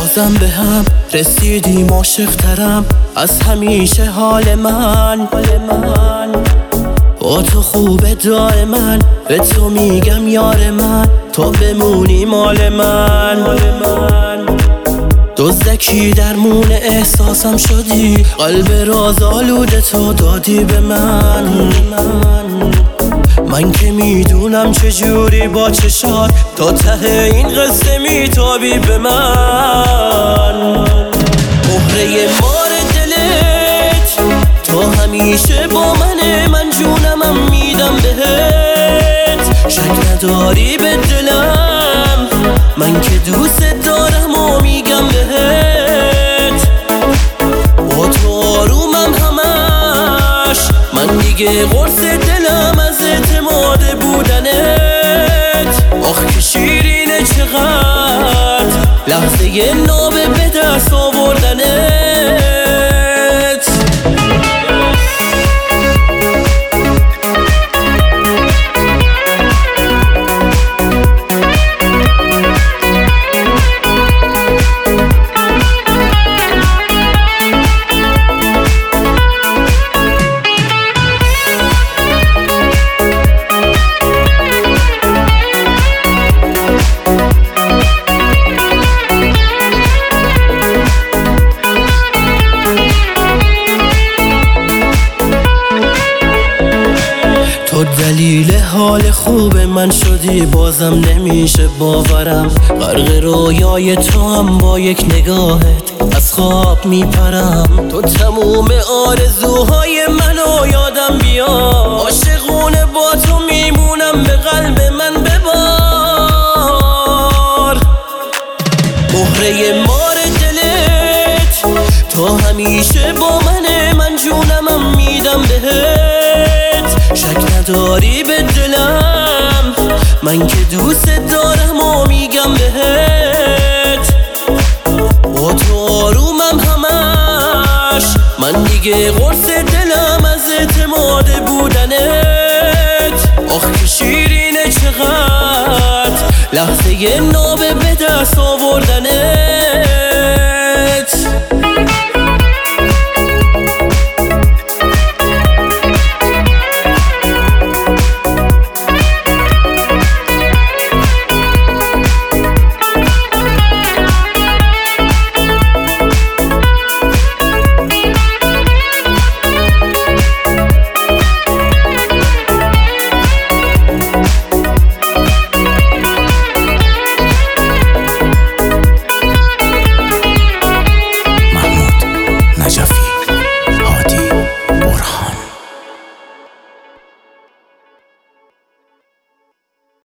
بازم به هم رسیدیم، عاشق‌ترم از همیشه حال من. با تو خوبه دائما، به تو میگم یار من، تو بمونی مال من. دزدکی درمون احساسم شدی، قلب راز آلوده تو دادی به من. من که میدونم چجوری با چشات تا ته این قصه میتابی به من. مهره مار دلت تو همیشه با منه، من جونمم میدم بهت. شک نداری به دلم، من که دوست دارم و میگم بهت. با تو آرومم همش، من دیگه قرص دلم از اعتماد بودنت. آخ که شیرینه چقدر لحظه نابه به دست آوردنت. تو دلیل حال خوب من شدی، بازم نمیشه باورم. غرق رویای تو هم با یک نگاهت از خواب میپرم. تو تموم آرزوهای منو یادم بیار، عاشقونه با تو میمونم، به قلب من ببار. مهره مار دلت تو همیشه با منه، من جونمم میدم بهت. شک نداری به دلم، من که دوست دارم و میگم بهت. با تو آرومم همش، من دیگه قرص دلم از اعتماد بودنت. آخ که شیرینه چقدر لحظه نابه به دست آوردنت.